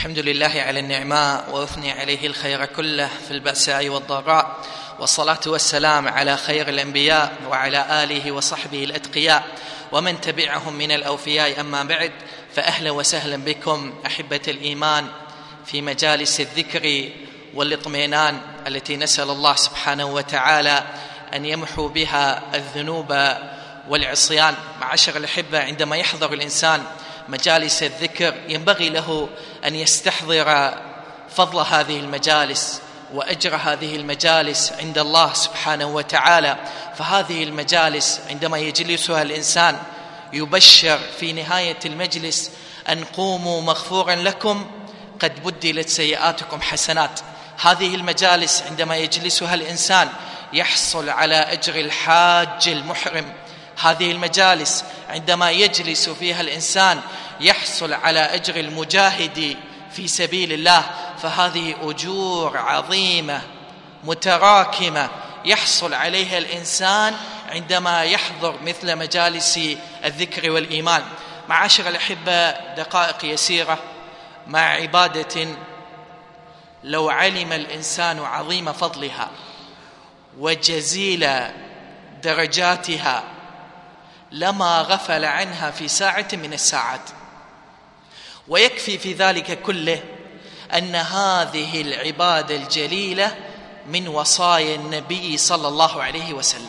الحمد لله على النعماء وأثني عليه الخير كله في البأساء والضراء، والصلاة والسلام على خير الأنبياء وعلى آله وصحبه الأتقياء ومن تبعهم من الأوفياء. أما بعد، فأهلا وسهلا بكم أحبة الإيمان في مجالس الذكر والاطمئنان التي نسأل الله سبحانه وتعالى أن يمحو بها الذنوب والعصيان. معاشر الأحبة، عندما يحضر الإنسان مجالس الذكر ينبغي له أن يستحضر فضل هذه المجالس وأجر هذه المجالس عند الله سبحانه وتعالى. فهذه المجالس عندما يجلسها الإنسان يبشر في نهاية المجلس أن قوموا مغفورا لكم قد بدلت سيئاتكم حسنات. هذه المجالس عندما يجلسها الإنسان يحصل على أجر الحاج المحرم. هذه المجالس عندما يجلس فيها الإنسان يحصل على أجر المجاهد في سبيل الله. فهذه أجور عظيمة متراكمة يحصل عليها الإنسان عندما يحضر مثل مجالس الذكر والإيمان. معاشر الأحبة، دقائق يسيرة مع عبادة لو علم الإنسان عظيم فضلها وجزيل درجاتها لما غفل عنها في ساعة من الساعات. ويكفي في ذلك كله أن هذه العبادة الجليلة من وصايا النبي صلى الله عليه وسلم.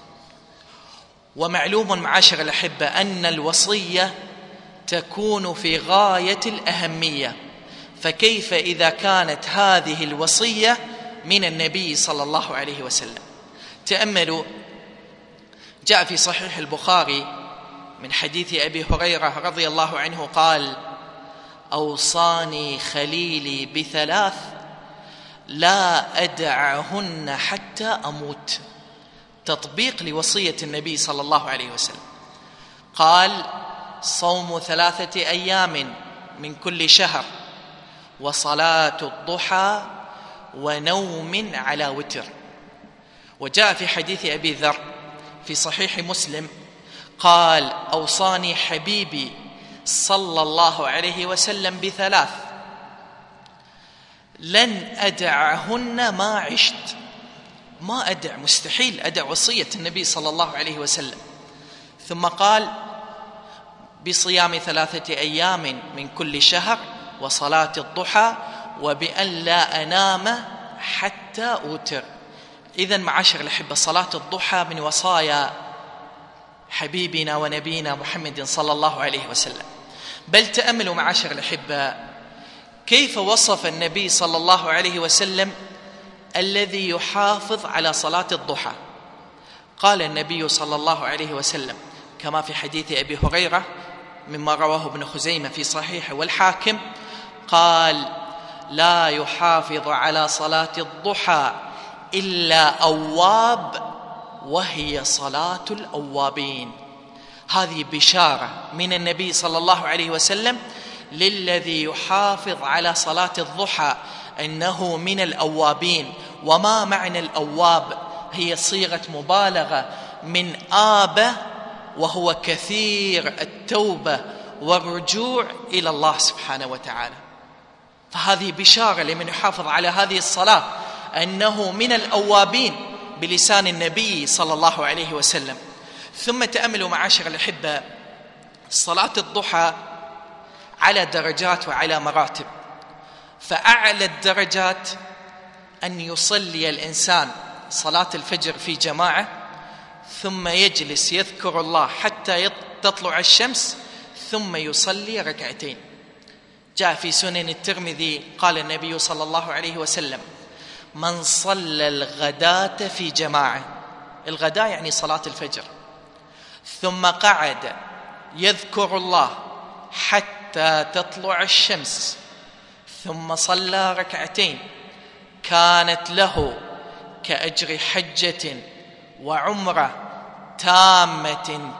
ومعلوم معاشر الأحبة أن الوصية تكون في غاية الأهمية، فكيف إذا كانت هذه الوصية من النبي صلى الله عليه وسلم؟ تأملوا، جاء في صحيح البخاري من حديث أبي هريرة رضي الله عنه قال: أوصاني خليلي بثلاث لا أدعهن حتى أموت. تطبيق لوصية النبي صلى الله عليه وسلم. قال: صوم 3 أيام من كل شهر، وصلاة الضحى، ونوم على وتر. وجاء في حديث أبي ذر في صحيح مسلم قال: أوصاني حبيبي صلى الله عليه وسلم بثلاث لن أدعهن ما عشت. ما أدع، مستحيل أدع وصية النبي صلى الله عليه وسلم. ثم قال: بصيام 3 أيام من كل شهر، وصلاة الضحى، وبأن لا أنام حتى أوتر. إذن معاشر الأحبة، صلاة الضحى من وصايا حبيبنا ونبينا محمد صلى الله عليه وسلم. بل تأملوا معاشر الأحبة كيف وصف النبي صلى الله عليه وسلم الذي يحافظ على صلاة الضحى. قال النبي صلى الله عليه وسلم كما في حديث أبي هريرة مما رواه ابن خزيمة في صحيح والحاكم قال: لا يحافظ على صلاة الضحى إلا أواب، وهي صلاة الأوابين. هذه بشارة من النبي صلى الله عليه وسلم للذي يحافظ على صلاة الضحى أنه من الأوابين. وما معنى الأواب؟ هي صيغة مبالغة من آب، وهو كثير التوبة والرجوع إلى الله سبحانه وتعالى. فهذه بشارة لمن يحافظ على هذه الصلاة أنه من الأوابين بلسان النبي صلى الله عليه وسلم. ثم تأملوا معاشر الأحبة، صلاة الضحى على درجات وعلى مراتب. فأعلى الدرجات أن يصلي الإنسان صلاة الفجر في جماعة، ثم يجلس يذكر الله حتى تطلع الشمس، ثم يصلي 2 ركعتين. جاء في سنن الترمذي قال النبي صلى الله عليه وسلم: من صلى الغداة في جماعة، الغداء يعني صلاة الفجر، ثم قعد يذكر الله حتى تطلع الشمس، ثم صلى 2 ركعتين، كانت له كأجر حجة وعمرة تامة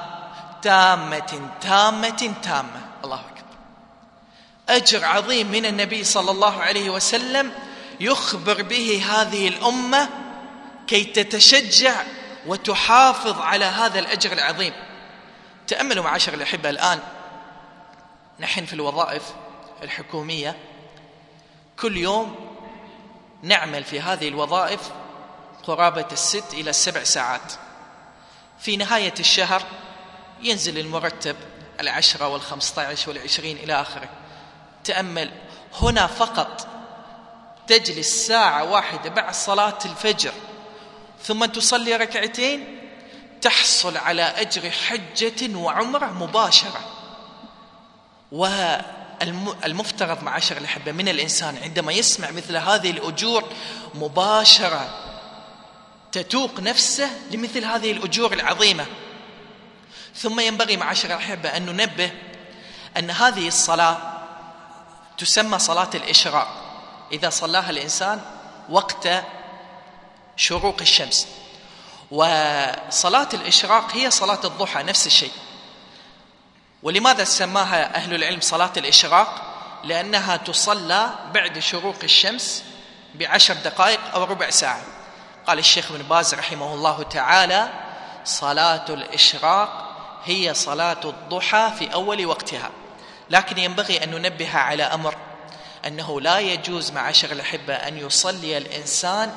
تامة تامة تامة. الله أكبر. أجر عظيم من النبي صلى الله عليه وسلم يخبر به هذه الأمة كي تتشجع وتحافظ على هذا الأجر العظيم. تأملوا معاشر الأحبة، الآن نحن في الوظائف الحكومية كل يوم نعمل في هذه الوظائف قرابة 6 إلى 7 ساعات. في نهاية الشهر ينزل المرتب 10 و15 و20 إلى آخره. تأمل، هنا فقط تجلس ساعة واحدة بعد صلاة الفجر ثم تصلي ركعتين تحصل على أجر حجة وعمرة مباشرة. والمفترض معاشر الأحبة من الإنسان عندما يسمع مثل هذه الأجور مباشرة تتوق نفسه لمثل هذه الأجور العظيمة. ثم ينبغي معاشر الأحبة أن ننبه أن هذه الصلاة تسمى صلاة الإشراق إذا صلاها الإنسان وقت شروق الشمس، وصلاة الإشراق هي صلاة الضحى نفس الشيء. ولماذا سماها أهل العلم صلاة الإشراق؟ لأنها تصلى بعد شروق الشمس ب10 دقائق أو ربع ساعة. قال الشيخ ابن باز رحمه الله تعالى: صلاة الإشراق هي صلاة الضحى في أول وقتها. لكن ينبغي أن ننبه على أمر، أنه لا يجوز معاشر الأحبة أن يصلي الإنسان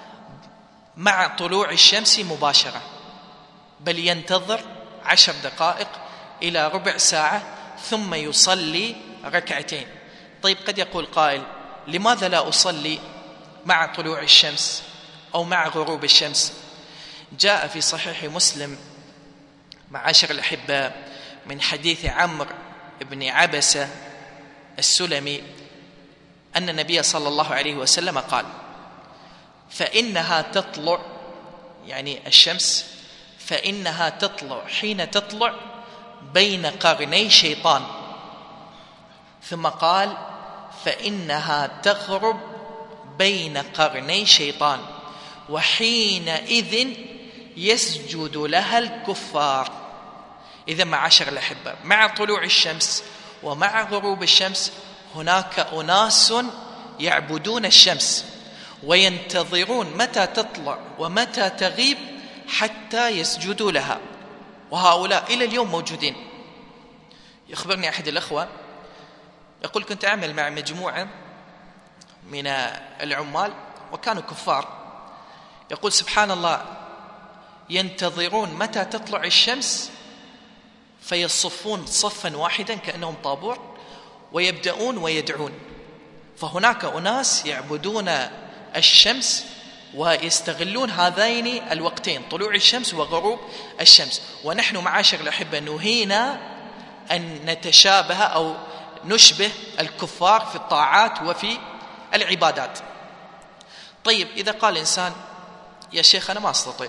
مع طلوع الشمس مباشرة، بل ينتظر 10 دقائق إلى ربع ساعة ثم يصلي ركعتين. طيب، قد يقول قائل: لماذا لا أصلي مع طلوع الشمس أو مع غروب الشمس؟ جاء في صحيح مسلم معاشر الأحبة من حديث عمرو بن عبسة السلمي أن النبي صلى الله عليه وسلم قال: فإنها تطلع، يعني الشمس، فإنها تطلع حين تطلع بين قرني شيطان، ثم قال: فإنها تغرب بين قرني شيطان، وحينئذ يسجد لها الكفار. إذا معاشر الأحبة، مع طلوع الشمس ومع غروب الشمس هناك أناس يعبدون الشمس وينتظرون متى تطلع ومتى تغيب حتى يسجدوا لها، وهؤلاء إلى اليوم موجودين. يخبرني أحد الأخوة يقول: كنت أعمل مع مجموعة من العمال وكانوا كفار. يقول: سبحان الله، ينتظرون متى تطلع الشمس فيصفون صفا واحدا كأنهم طابور ويبدأون ويدعون. فهناك أناس يعبدون الشمس ويستغلون هذين الوقتين، طلوع الشمس وغروب الشمس. ونحن معاشر الأحبة نهينا أن نتشابه أو نشبه الكفار في الطاعات وفي العبادات. طيب، إذا قال إنسان: يا شيخ أنا ما أستطيع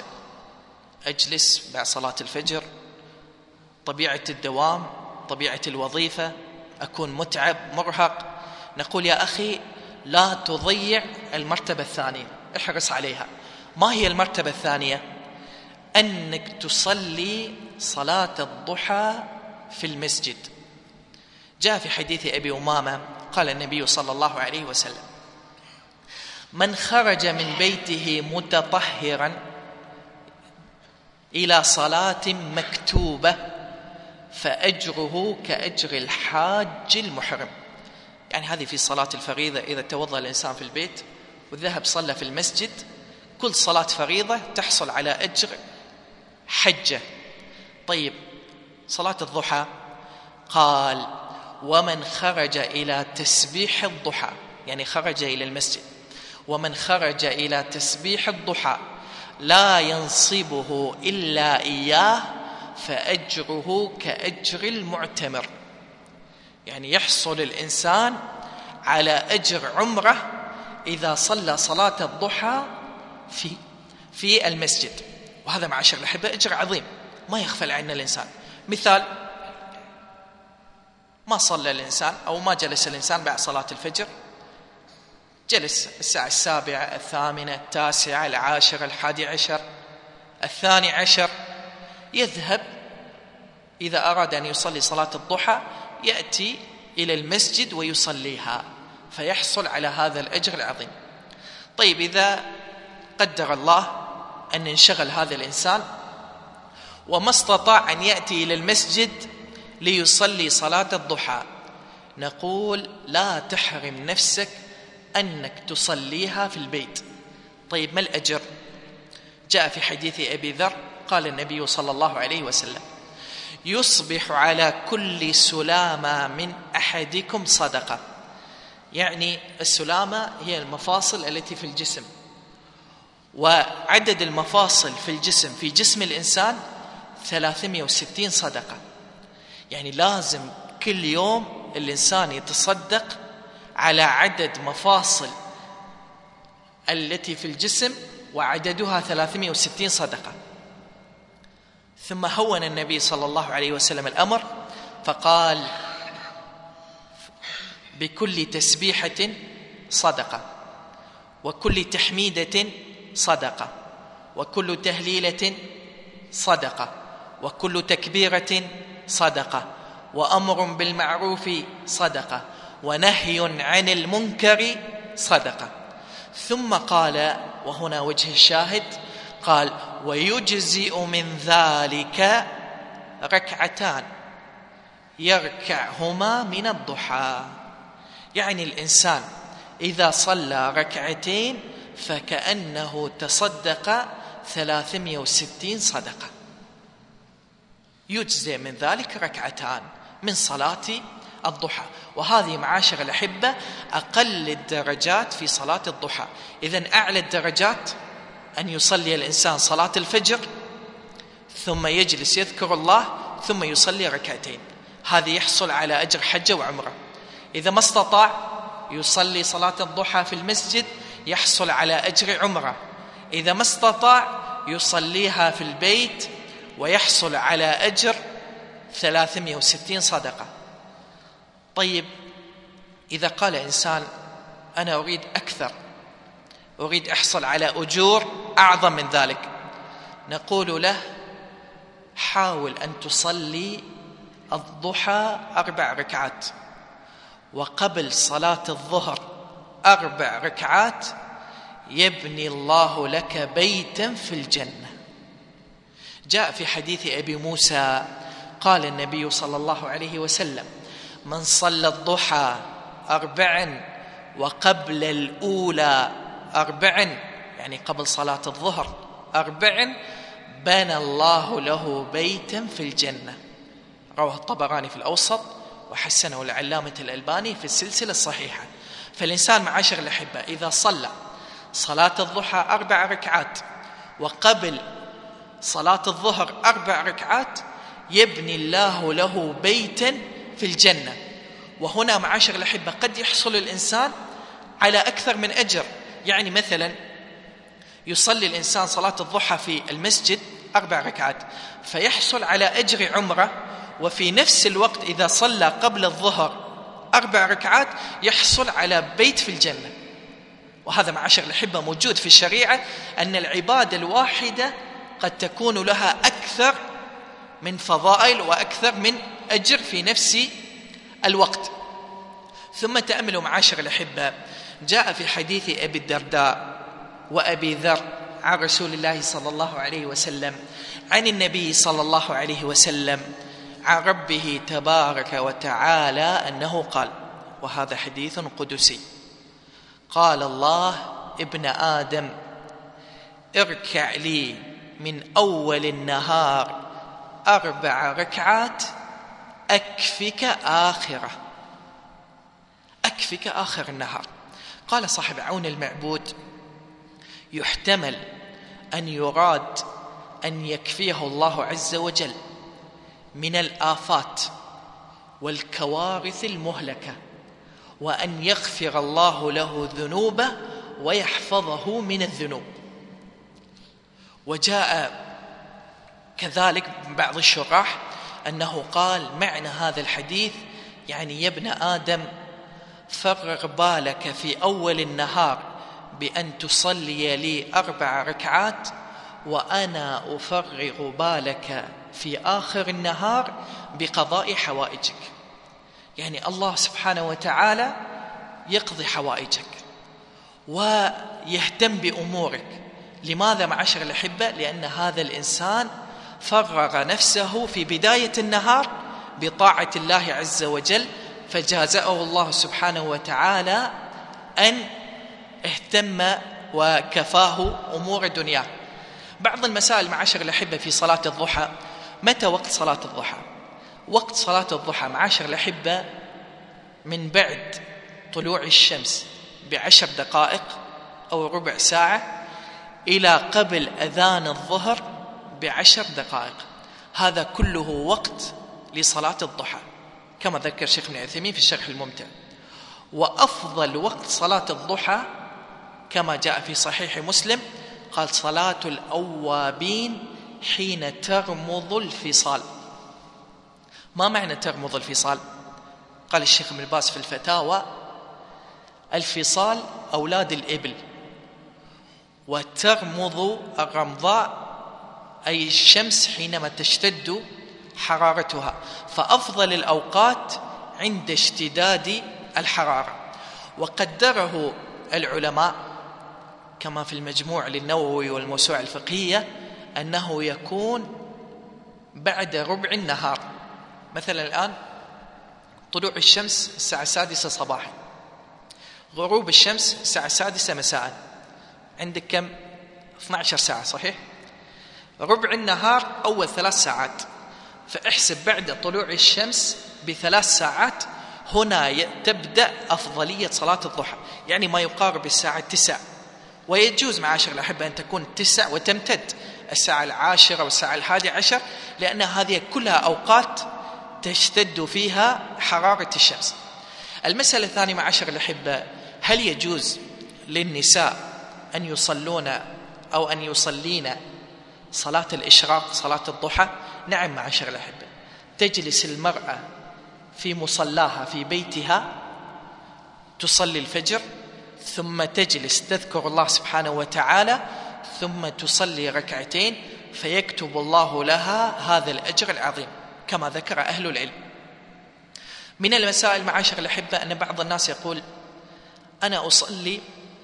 أجلس بعد صلاة الفجر، طبيعة الدوام، طبيعة الوظيفة، أكون متعب مرهق، نقول: يا أخي لا تضيع المرتبة الثانية، احرص عليها. ما هي المرتبة الثانية؟ أنك تصلي صلاة الضحى في المسجد. جاء في حديث أبي أمامة قال النبي صلى الله عليه وسلم: من خرج من بيته متطهرا إلى صلاة مكتوبة فأجره كأجر الحاج المحرم. يعني هذه في صلاة الفريضة، إذا توضأ الإنسان في البيت وذهب صلى في المسجد، كل صلاة فريضة تحصل على أجر حجة. طيب، صلاة الضحى قال: ومن خرج إلى تسبيح الضحى، يعني خرج إلى المسجد، ومن خرج إلى تسبيح الضحى لا ينصبه إلا إياه فأجره كأجر المعتمر. يعني يحصل الإنسان على أجر عمره إذا صلى صلاة الضحى في المسجد. وهذا معاشر الأحبة أجر عظيم ما يغفل عنه الإنسان. مثال: ما صلى الإنسان أو ما جلس الإنسان بعد صلاة الفجر، جلس الساعة 7، 8، 9، 10، 11، 12، يذهب إذا أراد أن يصلي صلاة الضحى يأتي إلى المسجد ويصليها فيحصل على هذا الأجر العظيم. طيب، إذا قدر الله أن انشغل هذا الإنسان وما استطاع أن يأتي إلى المسجد ليصلي صلاة الضحى، نقول لا تحرم نفسك أنك تصليها في البيت. طيب ما الأجر؟ جاء في حديث أبي ذر قال النبي صلى الله عليه وسلم: يصبح على كل سلامة من أحدكم صدقة. يعني السلامة هي المفاصل التي في الجسم، وعدد المفاصل في الجسم في جسم الإنسان 360 صدقة. يعني لازم كل يوم الإنسان يتصدق على عدد مفاصل التي في الجسم وعددها 360 صدقة. ثم هون النبي صلى الله عليه وسلم الأمر فقال: بكل تسبيحة صدقة، وكل تحميدة صدقة، وكل تهليلة صدقة، وكل تكبيرة صدقة، وأمر بالمعروف صدقة، ونهي عن المنكر صدقة. ثم قال، وهنا وجه الشاهد، قال: ويجزئ من ذلك ركعتان يركعهما من الضحى. يعني الإنسان إذا صلى ركعتين فكأنه تصدق 360 صدقة. يجزئ من ذلك ركعتان من صلاة الضحى. وهذه معاشر الأحبة أقل الدرجات في صلاة الضحى. إذن أعلى الدرجات أن يصلي الإنسان صلاة الفجر ثم يجلس يذكر الله ثم يصلي ركعتين، هذه يحصل على أجر حجة وعمرة. إذا ما استطاع يصلي صلاة الضحى في المسجد يحصل على أجر عمرة. إذا ما استطاع يصليها في البيت ويحصل على أجر 360 صدقة. طيب إذا قال إنسان: أنا أريد أكثر، أريد أحصل على أجور أعظم من ذلك، نقول له: حاول أن تصلي الضحى 4 ركعات، وقبل صلاة الظهر 4 ركعات، يبني الله لك بيتا في الجنة. جاء في حديث أبي موسى قال النبي صلى الله عليه وسلم: من صلى الضحى 4 وقبل الأولى 4، يعني قبل صلاة الظهر 4، بنى الله له بيتا في الجنة. رواه الطبراني في الأوسط وحسنه العلامة الألباني في السلسلة الصحيحة. فالإنسان معاشر الأحبة إذا صلى صلاة الضحى 4 ركعات وقبل صلاة الظهر 4 ركعات، يبني الله له بيتا في الجنة. وهنا معاشر الأحبة قد يحصل الإنسان على أكثر من أجر. يعني مثلا يصلي الإنسان صلاة الضحى في المسجد 4 ركعات فيحصل على أجر عمرة، وفي نفس الوقت إذا صلى قبل الظهر 4 ركعات يحصل على بيت في الجنة. وهذا معاشر الأحبة موجود في الشريعة، أن العبادة الواحدة قد تكون لها أكثر من فضائل وأكثر من أجر في نفس الوقت. ثم تأملوا معاشر الأحبة، جاء في حديث أبي الدرداء وأبي ذر عن رسول الله صلى الله عليه وسلم عن النبي صلى الله عليه وسلم عن ربه تبارك وتعالى أنه قال، وهذا حديث قدسي: قال الله: ابن آدم اركع لي من أول النهار 4 ركعات أكفك آخرة. أكفك آخر النهار. قال صاحب عون المعبود: يحتمل أن يراد أن يكفيه الله عز وجل من الآفات والكوارث المهلكة، وأن يغفر الله له ذنوبه ويحفظه من الذنوب. وجاء كذلك من بعض الشراح أنه قال معنى هذا الحديث يعني يا ابن آدم فرغ بالك في أول النهار بأن تصلي لي 4 ركعات، وأنا أفرغ بالك في آخر النهار بقضاء حوائجك. يعني الله سبحانه وتعالى يقضي حوائجك ويهتم بأمورك. لماذا معاشر الأحبة؟ لأن هذا الإنسان فرغ نفسه في بداية النهار بطاعة الله عز وجل فجازأه الله سبحانه وتعالى أن اهتم وكفاه أمور دنياه. بعض المسائل معاشر الأحبة في صلاة الضحى: متى وقت صلاة الضحى؟ وقت صلاة الضحى معاشر الأحبة من بعد طلوع الشمس ب10 دقائق أو ربع ساعة إلى قبل أذان الظهر ب10 دقائق. هذا كله وقت لصلاة الضحى كما ذكر شيخ ابن عثيمين في الشرح الممتع. وأفضل وقت صلاة الضحى كما جاء في صحيح مسلم قال: صلاة الأوابين حين ترمض الفصال. ما معنى ترمض الفصال؟ قال الشيخ ابن باز في الفتاوى: الفصال أولاد الإبل، وترمض الرمضاء أي الشمس حينما تشتد حرارتها، فأفضل الأوقات عند اشتداد الحرارة. وقدره العلماء كما في المجموع للنووي والموسوعة الفقهية أنه يكون بعد ربع النهار. مثلا الآن طلوع الشمس الساعة 6 صباحا، غروب الشمس الساعة 6 مساء، عندك كم؟ 12 ساعة صحيح؟ ربع النهار أول 3 ساعات، فاحسب بعد طلوع الشمس ب3 ساعات هنا تبدأ أفضلية صلاة الضحى، يعني ما يقارب الساعة 9. ويجوز معاشر الأحبة أن تكون 9 وتمتد الساعة 10 والساعة 11، لأن هذه كلها أوقات تشتد فيها حرارة الشمس. المسألة الثانية معاشر الأحبة: هل يجوز للنساء أن يصلون أو أن يصلين صلاة الإشراق صلاة الضحى؟ نعم معاشر الأحبة، تجلس المرأة في مصلاها في بيتها تصلي الفجر، ثم تجلس تذكر الله سبحانه وتعالى، ثم تصلي ركعتين، فيكتب الله لها هذا الأجر العظيم كما ذكر أهل العلم. من المسائل معاشر الأحبة أن بعض الناس يقول: أنا أصلي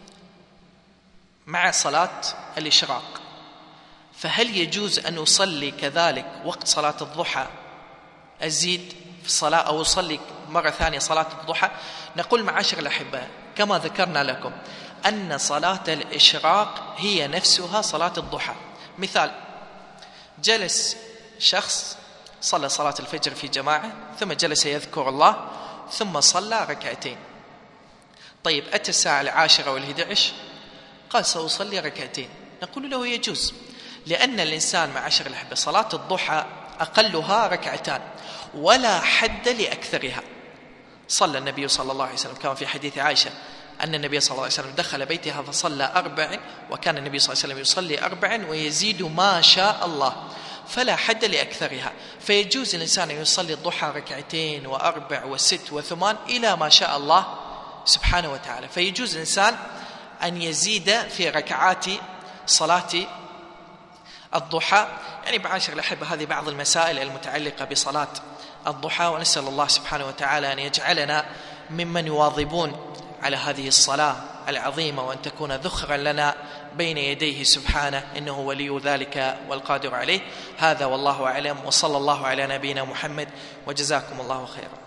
مع صلاة الإشراق، فهل يجوز أن أصلي كذلك وقت صلاة الضحى أزيد في الصلاة أو أصلي مرة ثانية صلاة الضحى؟ نقول معاشر الأحبة كما ذكرنا لكم أن صلاة الإشراق هي نفسها صلاة الضحى. مثال: جلس شخص صلى صلاة الفجر في جماعة، ثم جلس يذكر الله، ثم صلى ركعتين. طيب أتى الساعة 10 و11 قال سأصلي ركعتين، نقول له يجوز، لأن الإنسان معاشر الأحبة صلاة الضحى أقلها ركعتان ولا حد لأكثرها. صلى النبي صلى الله عليه وسلم كما في حديث عائشة أن النبي صلى الله عليه وسلم دخل بيتها فصلى 4، وكان النبي صلى الله عليه وسلم يصلي 4 ويزيد ما شاء الله، فلا حد لأكثرها. فيجوز الإنسان أن يصلي الضحى 2 و4 و6 و8 إلى ما شاء الله سبحانه وتعالى. فيجوز الإنسان أن يزيد في ركعات صلاة الضحى. يعني معاشر الأحبة هذه بعض المسائل المتعلقة بصلاة الضحى، ونسأل الله سبحانه وتعالى أن يجعلنا ممن يواظبون على هذه الصلاة العظيمة، وأن تكون ذخرا لنا بين يديه سبحانه، إنه ولي ذلك والقادر عليه. هذا والله أعلم، وصلى الله على نبينا محمد، وجزاكم الله خيرا.